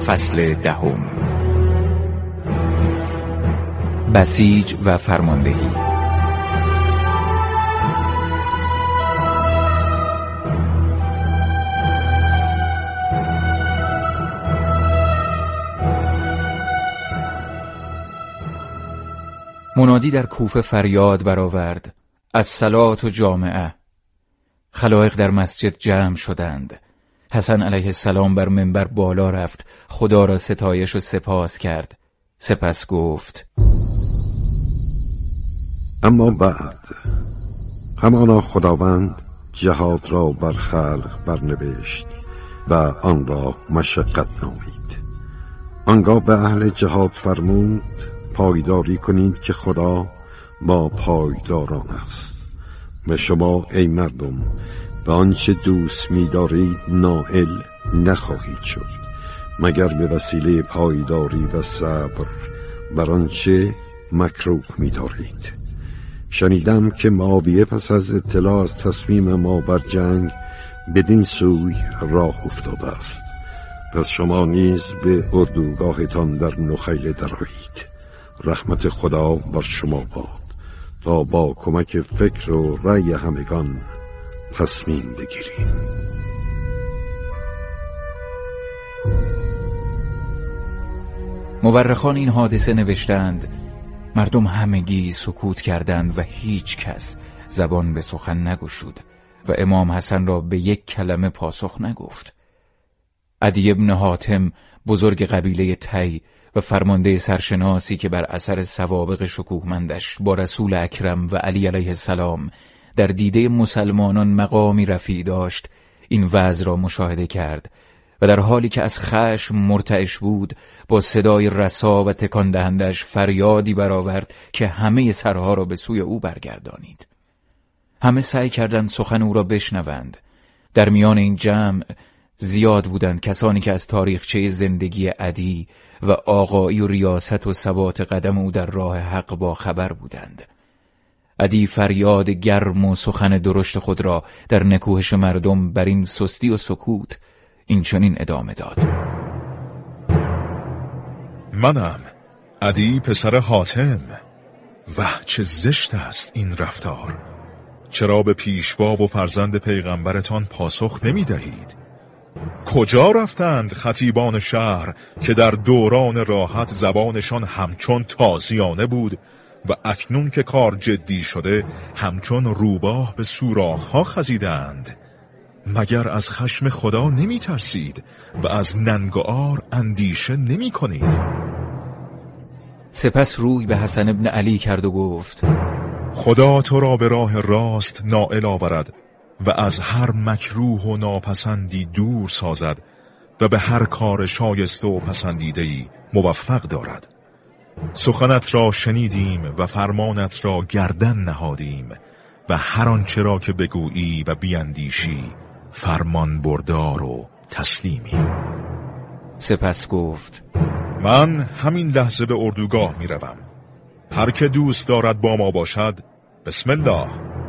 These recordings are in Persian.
فصل 10. بسیج و فرماندهی. منادی در کوفه فریاد برآورد: الصلاة جامعه. خلایق در مسجد جمع شدند. حسن علیه السلام بر منبر بالا رفت، خدا را ستایش و سپاس کرد. سپس گفت: اما بعد همانا خداوند جهاد را بر خلق برنوشت و آن را مشقت نامید. آنگاه به اهل جهاد فرمود: پایداری کنید که خدا با پایداران است و شما ای مردم به آنچه دوست می‌دارید نائل نخواهید شد مگر به وسیله پایداری و صبر بر آنچه مکروه می‌دارید. شنیدم که معاویه پس از اطلاع از تصمیم ما بر جنگ بدین سوی راه افتاده است. پس شما نیز به اردوگاهتان در نخیل درآیید. رحمت خدا بر شما باد تا با کمک فکر و رأی همگان تصمیم بگیرید. مورخان این حادثه نوشتند: مردم همگی سکوت کردند و هیچ کس زبان به سخن نگشود و امام حسن را به یک کلمه پاسخ نگفت. عدی ابن حاتم بزرگ قبیله تی و فرمانده سرشناسی که بر اثر سوابق شکوهمندش با رسول اکرم و علی علیه السلام در دیده مسلمانان مقامی رفیع داشت، این وضع را مشاهده کرد و در حالی که از خشم مرتعش بود با صدای رسا و تکان دهندش فریادی برآورد که همه سرها را به سوی او برگردانید. همه سعی کردند سخن او را بشنوند. در میان این جمع زیاد بودند کسانی که از تاریخچه زندگی عدی و آقایی و ریاست و ثبات قدم او در راه حق با خبر بودند. عدی فریاد گرم و سخن درشت خود را در نکوهش مردم بر این سستی و سکوت این چنین ادامه داد: منم عدی پسر حاتم. چه زشت است این رفتار. چرا به پیشوا و فرزند پیغمبرتان پاسخ نمی دهید؟ کجا رفتند خطیبان شهر که در دوران راحت زبانشان همچون تازیانه بود و اکنون که کار جدی شده همچون روباه به سوراخ‌ها خزیدند؟ مگر از خشم خدا نمی ترسید و از ننگ و عار اندیشه نمی کنید؟ سپس روی به حسن ابن علی کرد و گفت: خدا تو را به راه راست نائل آورد و از هر مکروه و ناپسندی دور سازد و به هر کار شایسته و پسندیده‌ای موفق دارد. سخنت را شنیدیم و فرمانت را گردن نهادیم و هر آنچه را که بگویی و بیندیشی فرمان بردار و تسلیمی. سپس گفت: من همین لحظه به اردوگاه می روم. هر که دوست دارد با ما باشد بسم الله.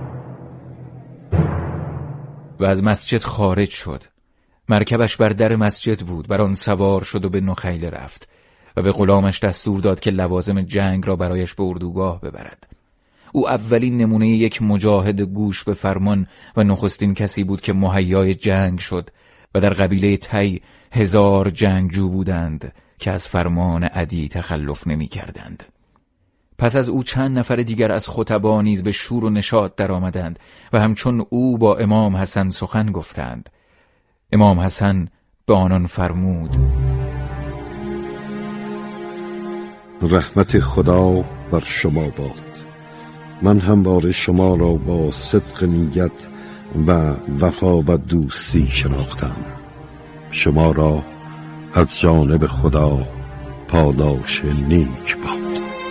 و از مسجد خارج شد. مرکبش بر در مسجد بود، بر آن سوار شد و به نخیل رفت و به غلامش دستور داد که لوازم جنگ را برایش به اردوگاه ببرد. او اولین نمونه یک مجاهد گوش به فرمان و نخستین کسی بود که مهیای جنگ شد و در قبیله تی 1000 جنگجو بودند که از فرمان عدی تخلف نمی کردند. پس از او چند نفر دیگر از خطبا نیز به شور و نشاط در آمدند و همچون او با امام حسن سخن گفتند. امام حسن به آنان فرمود: رحمت خدا بر شما باد. من همواره شما را با صدق نیت و وفا و دوستی شناختم. شما را از جانب خدا پاداش نیک باد.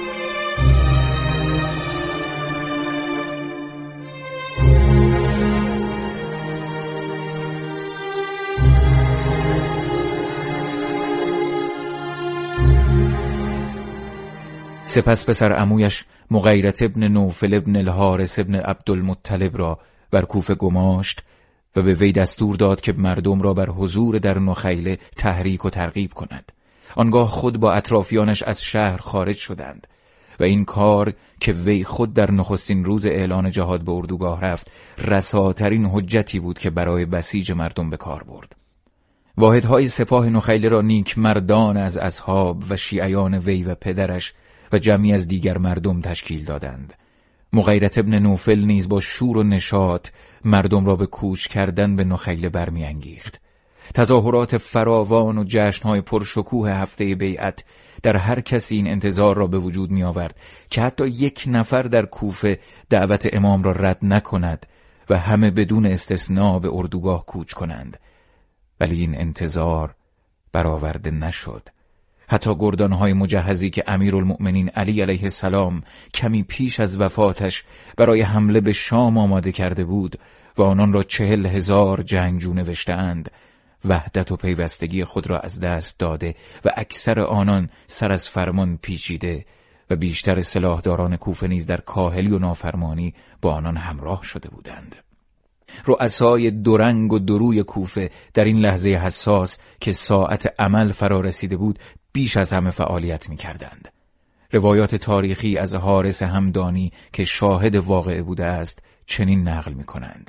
سپس پسر عمویش مغیرة ابن نوفل ابن الحارث ابن عبدالمطلب را بر کوفه گماشت و به وی دستور داد که مردم را بر حضور در نخیله تحریک و ترغیب کند. آنگاه خود با اطرافیانش از شهر خارج شدند و این کار که وی خود در نخستین روز اعلان جهاد به اردوگاه رفت رساترین حجتی بود که برای بسیج مردم به کار برد. واحدهای سپاه نخیله را نیک مردان از اصحاب و شیعیان وی و پدرش و جمعی از دیگر مردم تشکیل دادند. مغیرة ابن نوفل نیز با شور و نشاط مردم را به کوچ کردن به نخیله برمی‌انگیخت. تظاهرات فراوان و جشن‌های پرشکوه هفته بیعت در هر کسی این انتظار را به وجود می آورد که حتی یک نفر در کوفه دعوت امام را رد نکند و همه بدون استثناء به اردوگاه کوچ کنند. ولی این انتظار برآورده نشد. حتی گردانهای مجهزی که امیرالمؤمنین علی علیه السلام کمی پیش از وفاتش برای حمله به شام آماده کرده بود و آنان را 40,000 جنگجو نوشته‌اند، وحدت و پیوستگی خود را از دست داده و اکثر آنان سر از فرمان پیچیده و بیشتر سلاحداران کوفه نیز در کاهلی و نافرمانی با آنان همراه شده بودند. رؤسای دورنگ و دروی کوفه در این لحظه حساس که ساعت عمل فرا رسیده بود بیش از همه فعالیت می کردند. روایات تاریخی از حارس همدانی که شاهد واقعه بوده است چنین نقل می کنند: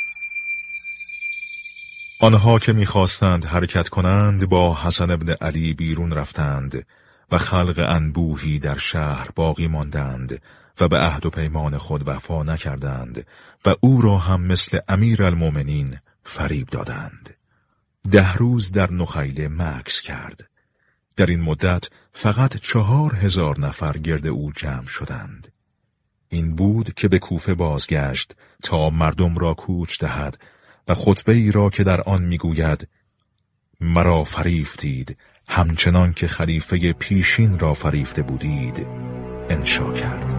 آنها که می‌خواستند حرکت کنند با حسن ابن علی بیرون رفتند و خلق انبوهی در شهر باقی ماندند و به عهد و پیمان خود وفا نکردند و او را هم مثل امیرالمؤمنین فریب دادند. 10 روز در نخیله مکث کرد. در این مدت فقط 4,000 نفر گرد او جمع شدند. این بود که به کوفه بازگشت تا مردم را کوچ دهد و خطبه ای را که در آن میگوید مرا فریفتید همچنان که خلیفه پیشین را فریفته بودید انشا کرد.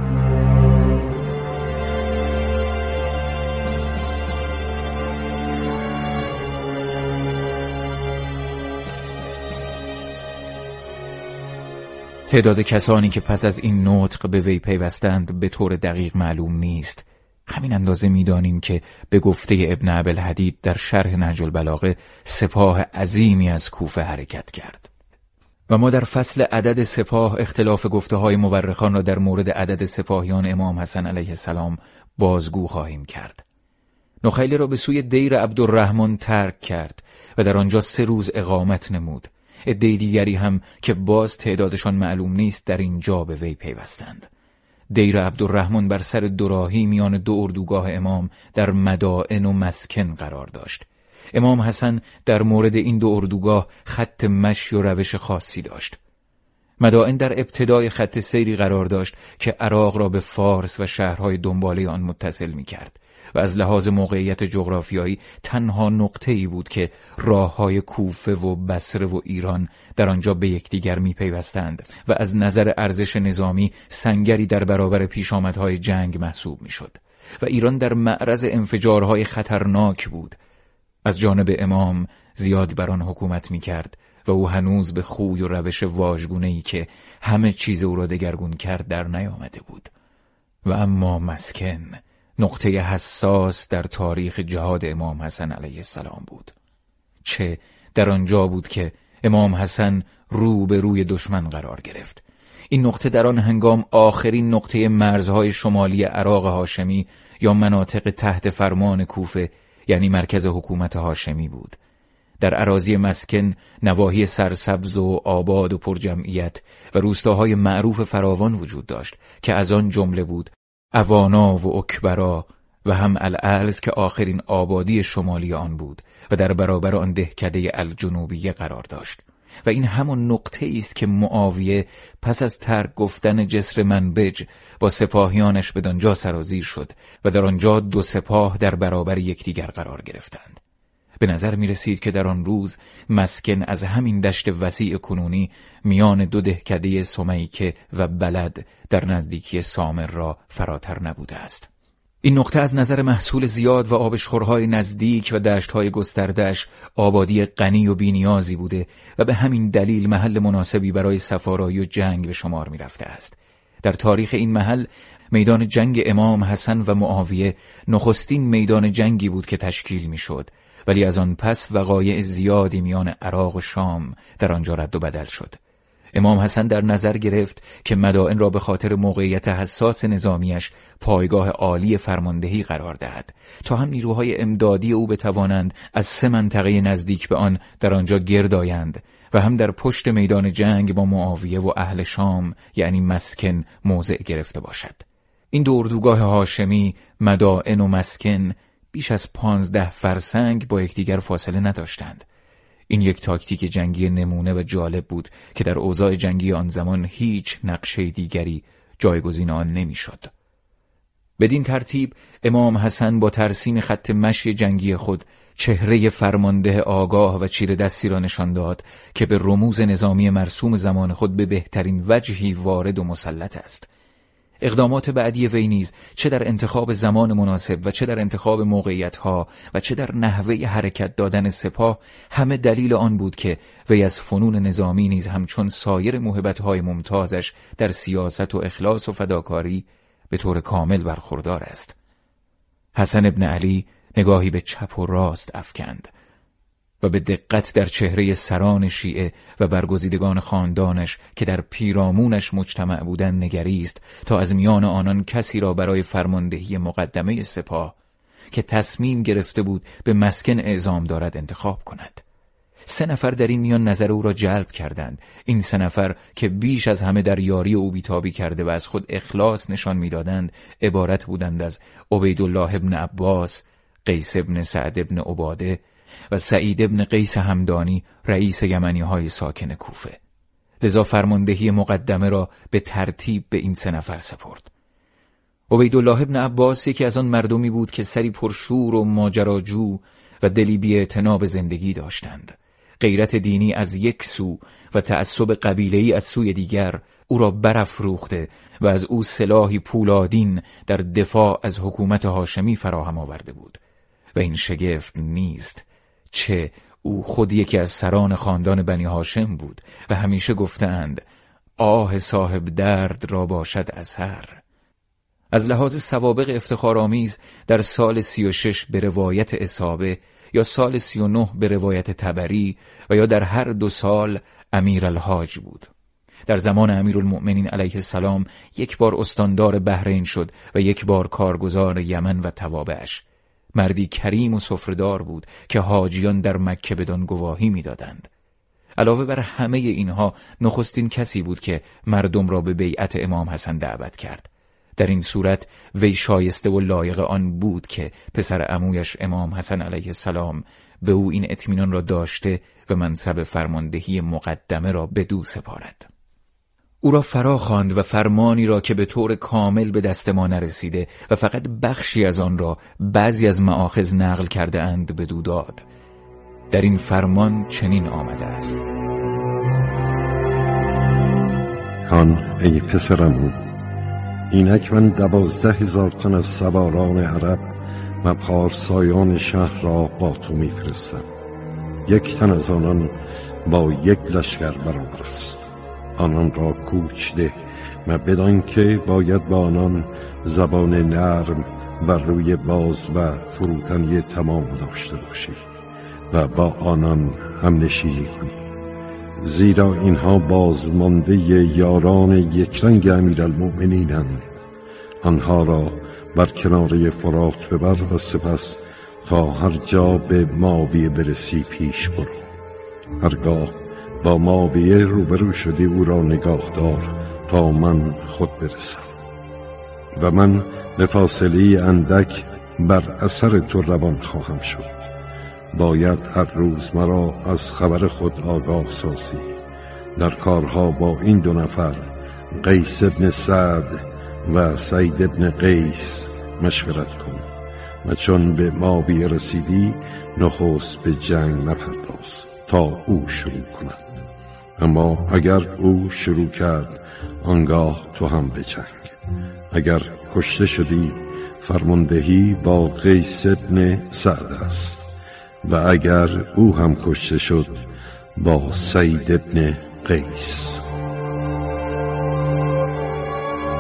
تعداد کسانی که پس از این نطق به وی پیوستند به طور دقیق معلوم نیست. همین اندازه می‌دانیم که به گفته ابن ابی‌الحدید در شرح نهج البلاغه سپاه عظیمی از کوفه حرکت کرد. و ما در فصل عدد سپاه اختلاف گفته‌های مورخان را در مورد عدد سپاهیان امام حسن علیه السلام بازگو خواهیم کرد. نخیله را به سوی دیر عبدالرحمن ترک کرد و در آنجا 3 روز اقامت نمود. عده دیگری هم که باز تعدادشان معلوم نیست در اینجا به وی پیوستند. دیر عبدالرحمن بر سر دوراهی میان 2 اردوگاه امام در مدائن و مسکن قرار داشت. امام حسن در مورد این 2 اردوگاه خط مشی و روش خاصی داشت. مدائن در ابتدای خط سیری قرار داشت که عراق را به فارس و شهرهای دنباله آن متصل می کرد و از لحاظ موقعیت جغرافیایی تنها نقطه‌ای بود که راه‌های کوفه و بصره و ایران در آنجا به یکدیگر می‌پیوستند و از نظر ارزش نظامی سنگری در برابر پیشامدهای جنگ محسوب می‌شد و ایران در معرض انفجارهای خطرناک بود. از جانب امام زیاد بر آن حکومت می‌کرد و او هنوز به خوی و روش واژگونه‌ای که همه چیز او را دگرگون کرد در نیامده بود. و اما مسکن نقطه حساس در تاریخ جهاد امام حسن علیه السلام بود. چه در آنجا بود که امام حسن رو به روی دشمن قرار گرفت. این نقطه در آن هنگام آخرین نقطه مرزهای شمالی عراق هاشمی یا مناطق تحت فرمان کوفه یعنی مرکز حکومت هاشمی بود. در اراضی مسکن نواحی سرسبز و آباد و پرجمعیت و روستاهای معروف فراوان وجود داشت که از آن جمله بود اوانا و اکبرا و هم الالز که آخرین آبادی شمالی آن بود و در برابر آن دهکده الجنوبیه قرار داشت. و این همون نقطه است که معاویه پس از ترک گفتن جسر منبج با سپاهیانش بدانجا سرازیر شد و در آنجا 2 سپاه در برابر یکدیگر قرار گرفتند. به نظر می رسید که در آن روز مسکن از همین دشت وسیع کنونی میان 2 دهکده سمیکه و بلد در نزدیکی سامر را فراتر نبوده است. این نقطه از نظر محصول زیاد و آبشخورهای نزدیک و دشتهای گسترده‌اش آبادی غنی و بی‌نیازی بوده و به همین دلیل محل مناسبی برای سفارایی و جنگ به شمار می رفته است. در تاریخ این محل میدان جنگ امام حسن و معاویه نخستین میدان جنگی بود که تشکیل میشد، ولی از آن پس وقایع زیادی میان عراق و شام در آنجا رد و بدل شد. امام حسن در نظر گرفت که مدائن را به خاطر موقعیت حساس نظامیش پایگاه عالی فرماندهی قرار دهد تا هم نیروهای امدادی او بتوانند از 3 منطقه نزدیک به آن در آنجا گرد آیند و هم در پشت میدان جنگ با معاویه و اهل شام یعنی مسکن موضع گرفته باشد. این دو اردوگاه هاشمی، مدائن و مسکن، بیش از 15 فرسنگ با یکدیگر فاصله نداشتند. این یک تاکتیک جنگی نمونه و جالب بود که در اوضاع جنگی آن زمان هیچ نقشه دیگری جایگزین آن نمیشد. بدین ترتیب امام حسن با ترسیم خط مشی جنگی خود چهره فرمانده آگاه و چیره دستی را نشان داد که به رموز نظامی مرسوم زمان خود به بهترین وجهی وارد و مسلط است. اقدامات بعدی وی نیز چه در انتخاب زمان مناسب و چه در انتخاب موقعیت‌ها و چه در نحوه حرکت دادن سپاه همه دلیل آن بود که وی از فنون نظامی نیز همچون سایر موهبت‌های ممتازش در سیاست و اخلاص و فداکاری به طور کامل برخوردار است. حسن ابن علی نگاهی به چپ و راست افکند و به دقت در چهره سران شیعه و برگزیدگان خاندانش که در پیرامونش مجتمع بودند نگریست تا از میان آنان کسی را برای فرماندهی مقدمه سپاه که تصمیم گرفته بود به مسکن اعزام دارد انتخاب کند. 3 نفر در این میان نظر او را جلب کردند. این 3 نفر که بیش از همه در یاری او بیتابی کرده و از خود اخلاص نشان میدادند عبارت بودند از عبیدالله ابن عباس، قیس ابن سعد ابن عباده و سعید ابن قیس همدانی رئیس یمنی های ساکن کوفه. لذا فرماندهی مقدمه را به ترتیب به این 3 نفر سپرد. عبیدالله ابن عباس یکی از آن مردمی بود که سری پرشور و ماجراجو و دلی بی‌اعتنا به زندگی داشتند. غیرت دینی از یک سو و تعصب قبیله‌ای از سوی دیگر او را برافروخته و از او سلاحی پولادین در دفاع از حکومت هاشمی فراهم آورده بود. و این شگفت نیست، چه او خود یکی از سران خاندان بنی هاشم بود و همیشه گفتند آه صاحب درد را باشد اثر. از لحاظ سوابق افتخارآمیز در سال 36 به روایت اصابه یا سال 39 به روایت طبری و یا در هر 2 سال امیرالحاج بود. در زمان امیرالمؤمنین علیه السلام 1 بار استاندار بحرین شد و 1 بار کارگزار یمن و توابعش. مردی کریم و سفره‌دار بود که حاجیان در مکه بدان گواهی می‌دادند. علاوه بر همه اینها نخستین کسی بود که مردم را به بیعت امام حسن دعوت کرد. در این صورت وی شایسته و لایق آن بود که پسر عمویش امام حسن علیه السلام به او این اطمینان را داشته و منصب فرماندهی مقدمه را بدو سپارد. او را فرا خواند و فرمانی را که به طور کامل به دست ما نرسیده و فقط بخشی از آن را بعضی از مآخذ نقل کرده اند بدو داد. در این فرمان چنین آمده است: هان ای پسرم، اینک من 12,000 تن از سواران عرب و پارسایان شهر را با تو میفرستم. 1 تن از آنان با 1 لشکر برابر است. آنان را کوچ ده و بدان که باید با آنان زبان نرم و روی باز و فروتنی تمام داشته باشی و با آنان هم نشینی کنی، زیرا اینها بازمانده یاران یکرنگ امیرالمؤمنینند. آنها را بر کناره فرات ببر و سپس تا هر جا به معاویه برسی پیش برو. هرگاه با معاویه روبرو شدی او را نگاه دار تا من خود برسم و من به فاصله اندک بر اثر تو روان خواهم شد. باید هر روز مرا از خبر خود آگاه سازی. در کارها با این 2 نفر قیس ابن سعد و سعید ابن قیس مشورت کن و چون به معاویه رسیدی نخست به جنگ نپرداز تا او شروع کند. اما اگر او شروع کرد آنگاه تو هم به جنگ. اگر کشته شدی فرماندهی با قیس ابن سعد است و اگر او هم کشته شد با سعید ابن قیس.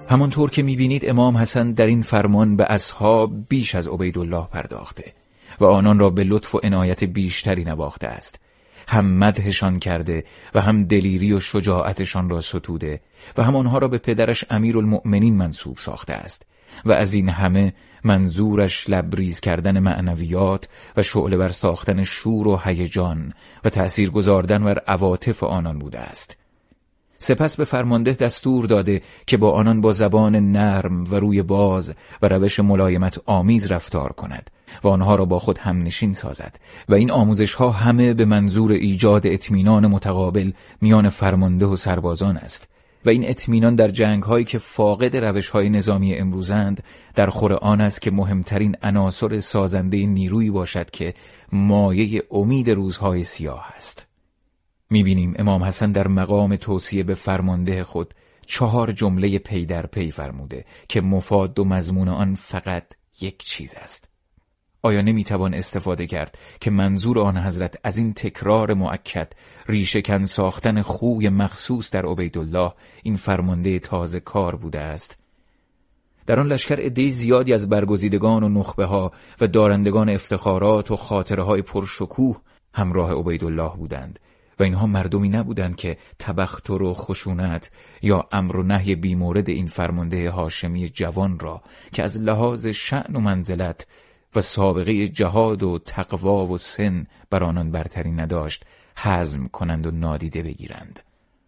همانطور که می‌بینید امام حسن در این فرمان به اصحاب بیش از عبیدالله پرداخته و آنان را به لطف و عنایت بیشتری نواخته است. هم مدحشان کرده و هم دلیری و شجاعتشان را ستوده و هم آنها را به پدرش امیرالمؤمنین منسوب ساخته است و از این همه منظورش لبریز کردن معنویات و شعله ور ساختن شور و هیجان و تأثیر گذاردن بر عواطف آنان بوده است. سپس به فرمانده دستور داده که با آنان با زبان نرم و روی باز و روش ملایمت آمیز رفتار کند و آنها را با خود همنشین سازد و این آموزش ها همه به منظور ایجاد اطمینان متقابل میان فرمانده و سربازان است و این اطمینان در جنگ هایی که فاقد روش های نظامی امروزند در خور آن است که مهمترین عناصر سازنده نیرویی باشد که مایه امید روزهای سیاه است. می‌بینیم امام حسن در مقام توصیه به فرمانده خود 4 جمله پی در پی فرموده که مفاد و مضمون آن فقط یک چیز است. آیا نمیتوان استفاده کرد که منظور آن حضرت از این تکرار مؤکد ریشه‌کن ساختن خوی مخصوص در عبیدالله این فرمانده تازه کار بوده است؟ در آن لشکر عده‌ای زیادی از برگزیدگان و نخبه‌ها و دارندگان افتخارات و خاطره‌های پرشکوه همراه عبیدالله بودند و اینها مردمی نبودند که تبختر و خشونت یا امر و نهی بیمورد این فرمانده هاشمی جوان را که از لحاظ شأن و منزلت و سابقه جهاد و تقوا و سن بر آنان برتری نداشت هضم کنند و نادیده بگیرند.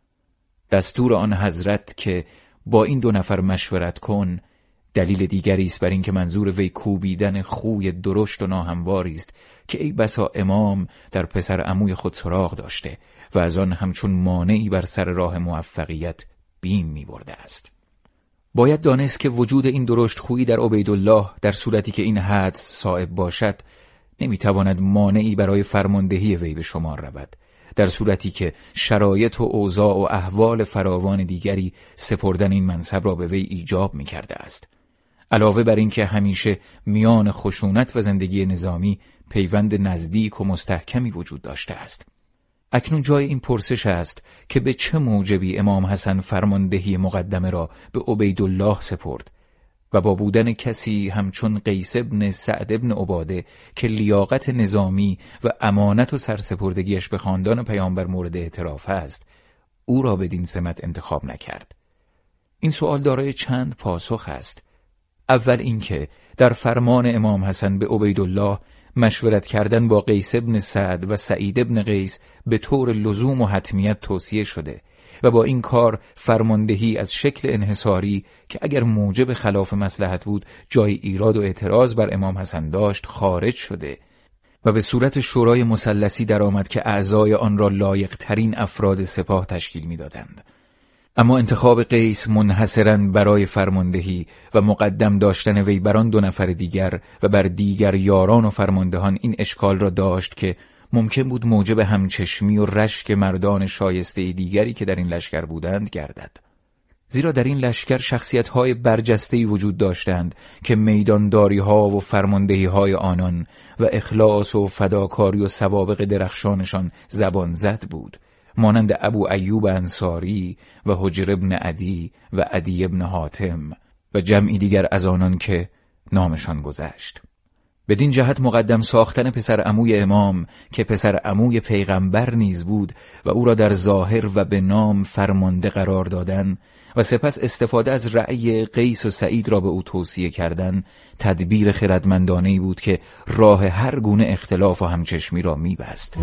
دستور آن حضرت که با این 2 نفر مشورت کن دلیل دیگری است بر این که منظور وی کوبیدن خوی درشت و ناهمواری است که ای بسا امام در پسر عموی خود سراغ داشته و از آن همچون مانعی بر سر راه موفقیت بیم می برده است. باید دانست که وجود این درشت خویی در عبیدالله در صورتی که این حد صائب باشد نمیتواند مانعی برای فرماندهی وی به شمار رود، در صورتی که شرایط و اوضاع و احوال فراوان دیگری سپردن این منصب را به وی ایجاب می کرده است. علاوه بر این که همیشه میان خشونت و زندگی نظامی پیوند نزدیک و مستحکمی وجود داشته است. اکنون جای این پرسش است که به چه موجبی امام حسن فرماندهی مقدمه را به عبیدالله سپرد و با بودن کسی همچون قیس ابن سعد ابن عباده که لیاقت نظامی و امانت و سرسپردگیش به خاندان پیامبر مورد اعتراف است او را بدین سمت انتخاب نکرد. این سوال دارای چند پاسخ است. اول اینکه در فرمان امام حسن به عبیدالله مشورت کردن با قیس ابن سعد و سعید ابن قیس به طور لزوم و حتمیت توصیه شده و با این کار فرماندهی از شکل انحصاری که اگر موجب خلاف مصلحت بود جای ایراد و اعتراض بر امام حسن داشت خارج شده و به صورت شورای مثلثی درآمد که اعضای آن را لایق ترین افراد سپاه تشکیل می‌دادند. اما انتخاب قیس منحصراً برای فرماندهی و مقدم داشتن وی بر آن 2 نفر دیگر و بر دیگر یاران و فرماندهان این اشکال را داشت که ممکن بود موجب همچشمی و رشک مردان شایسته دیگری که در این لشکر بودند گردد. زیرا در این لشکر شخصیت‌های برجسته‌ای وجود داشتند که میدانداری‌ها و فرماندهی‌های آنان و اخلاص و فداکاری و سوابق درخشانشان زبان زد بود، مانند ابو ایوب انصاری و حجر ابن عدی و عدی ابن حاتم و جمعی دیگر از آنان که نامشان گذشت. بدین جهت مقدم ساختن پسر عموی امام که پسر عموی پیغمبر نیز بود و او را در ظاهر و به نام فرمانده قرار دادن و سپس استفاده از رأی قیس و سعید را به او توصیه کردن تدبیر خردمندانه‌ای بود که راه هر گونه اختلاف و همچشمی را می‌بست.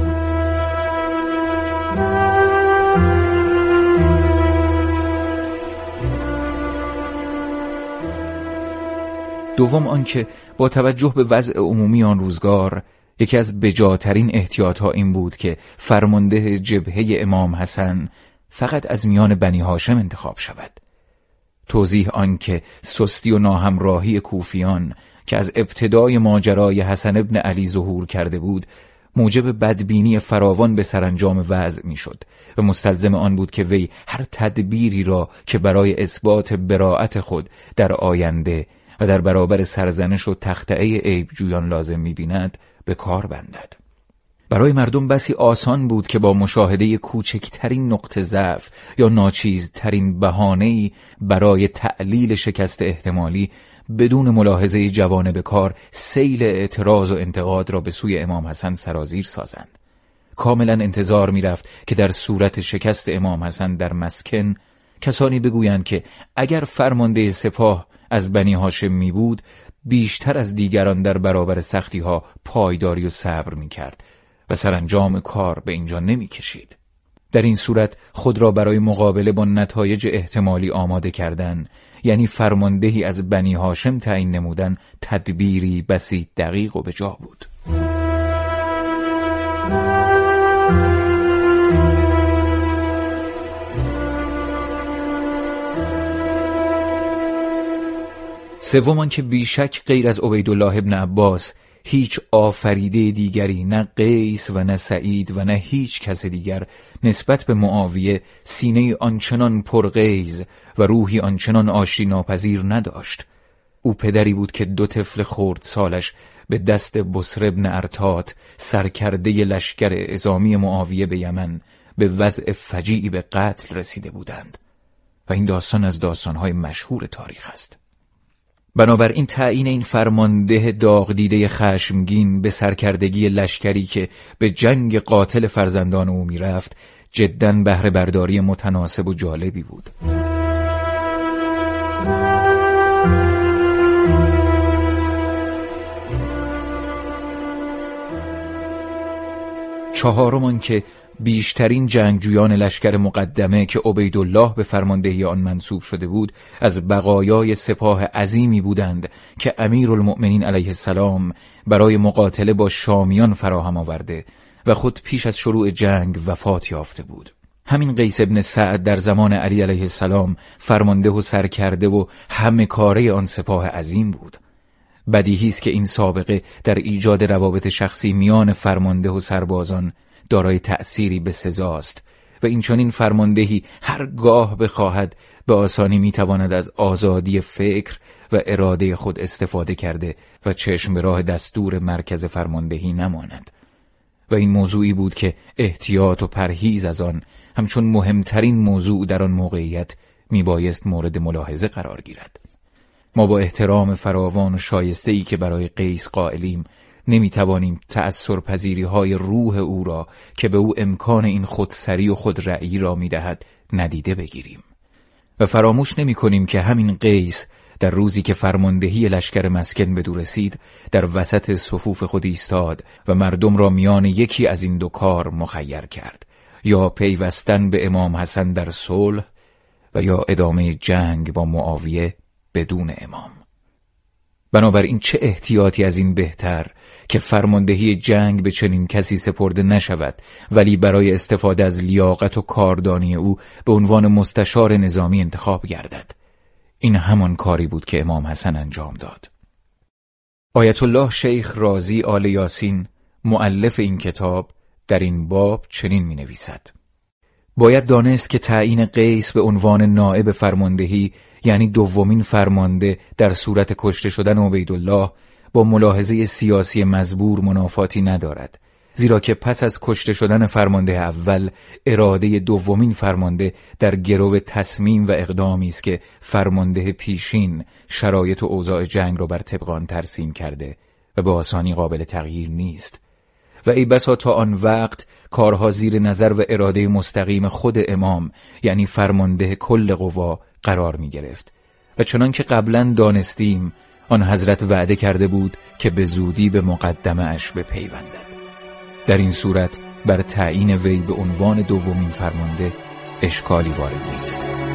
دوم آنکه با توجه به وضع عمومی آن روزگار یکی از بجاترین احتیاطها این بود که فرمانده جبهه امام حسن فقط از میان بنی هاشم انتخاب شود. توضیح آنکه سستی و ناهمراهی کوفیان که از ابتدای ماجرای حسن ابن علی ظهور کرده بود موجب بدبینی فراوان به سرانجام وضع میشد و مستلزم آن بود که وی هر تدبیری را که برای اثبات براءت خود در آینده و در برابر سرزنش و تخطئه عیبجویان لازم می‌بیند به کار بندد. برای مردم بسی آسان بود که با مشاهده کوچکترین نقطه ضعف یا ناچیزترین بهانه‌ای برای تعلیل شکست احتمالی بدون ملاحظه جوانب کار سیل اعتراض و انتقاد را به سوی امام حسن سرازیر سازند. کاملا انتظار می‌رفت که در صورت شکست امام حسن در مسکن کسانی بگویند که اگر فرمانده سپاه از بنی هاشم می بود بیشتر از دیگران در برابر سختی‌ها پایداری و صبر می‌کرد و سرانجام کار به اینجا نمی‌کشید. در این صورت خود را برای مقابله با نتایج احتمالی آماده کردن، یعنی فرماندهی از بنی هاشم تعیین نمودن، تدبیری بسی دقیق و بجا بود. سوم که بیشک غیر از عبیدالله ابن عباس هیچ آفریده دیگری، نه قیس و نه سعید و نه هیچ کس دیگر، نسبت به معاویه سینه آنچنان پرغیظ و روحی آنچنان آشتی ناپذیر نداشت. او پدری بود که 2 طفل خردسالش به دست بصر ابن ارتات، سرکرده لشکر عظامی معاویه به یمن، به وضع فجیعی به قتل رسیده بودند و این داستان از داستانهای مشهور تاریخ است. بنابراین تعیین این فرمانده داغ دیده خشمگین به سرکردگی لشکری که به جنگ قاتل فرزندان او میرفت جداً بهره برداری متناسب و جالبی بود. چهارم که بیشترین جنگجویان لشکر مقدمه که عبیدالله به فرماندهی آن منصوب شده بود از بقایای سپاه عظیمی بودند که امیرالمؤمنین علیه السلام برای مقاتله با شامیان فراهم آورده و خود پیش از شروع جنگ وفات یافته بود. همین قیس ابن سعد در زمان علی علیه السلام فرمانده و سرکرده و همه کاره آن سپاه عظیم بود. بدیهی است که این سابقه در ایجاد روابط شخصی میان فرمانده و سربازان دارای تأثیری به سزاست و این چنین فرماندهی هرگاه بخواهد به آسانی میتواند از آزادی فکر و اراده خود استفاده کرده و چشم به راه دستور مرکز فرماندهی نماند و این موضوعی بود که احتیاط و پرهیز از آن همچون مهمترین موضوع در آن موقعیت میبایست مورد ملاحظه قرار گیرد. ما با احترام فراوان و شایسته‌ای که برای قیس قائلیم نمیتوانیم تأثرپذیری‌های روح او را که به او امکان این خودسری و خودرأیی را میدهد ندیده بگیریم و فراموش نمی‌کنیم که همین قیس در روزی که فرماندهی لشکر مسکن به دو رسید در وسط صفوف خود ایستاد و مردم را میان یکی از این 2 کار مخیر کرد، یا پیوستن به امام حسن در صلح و یا ادامه جنگ با معاویه بدون امام. بنابراین چه احتیاطی از این بهتر که فرماندهی جنگ به چنین کسی سپرده نشود ولی برای استفاده از لیاقت و کاردانی او به عنوان مستشار نظامی انتخاب گردد. این همان کاری بود که امام حسن انجام داد. آیت الله شیخ رازی آل یاسین مؤلف این کتاب در این باب چنین می نویسد: باید دانست که تعیین قیس به عنوان نائب فرماندهی، یعنی دومین فرمانده در صورت کشته شدن عبیدالله، با ملاحظه سیاسی مزبور منافاتی ندارد، زیرا که پس از کشته شدن فرمانده اول اراده دومین فرمانده در گرو تصمیم و اقدامی است که فرمانده پیشین شرایط و اوضاع جنگ را بر طبق آن ترسیم کرده و به آسانی قابل تغییر نیست و ای بسا تا آن وقت کارها زیر نظر و اراده مستقیم خود امام، یعنی فرمانده کل قوا، قرار می گرفت و چنان که قبلا دانستیم آن حضرت وعده کرده بود که به زودی به مقدمه اش بپیوندد. در این صورت بر تعیین وی به عنوان دومین فرمانده اشکالی وارد نیست.